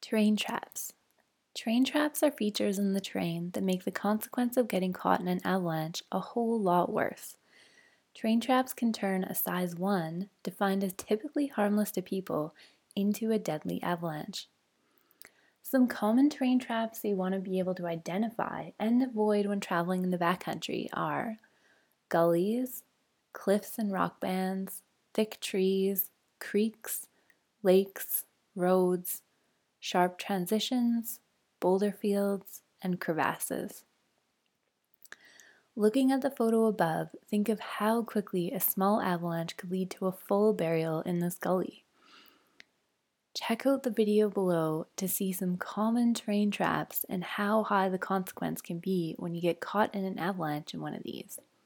Train traps. Train traps are features in the train that make the consequence of getting caught in an avalanche a whole lot worse. Train traps can turn a size 1, defined as typically harmless to people, into a deadly avalanche. Some common train traps that you want to be able to identify and avoid when traveling in the backcountry are gullies, cliffs and rock bands, thick trees, creeks, lakes, roads, sharp transitions, boulder fields, and crevasses. Looking at the photo above, think of how quickly a small avalanche could lead to a full burial in this gully. Check out the video below to see some common train traps and how high the consequence can be when you get caught in an avalanche in one of these.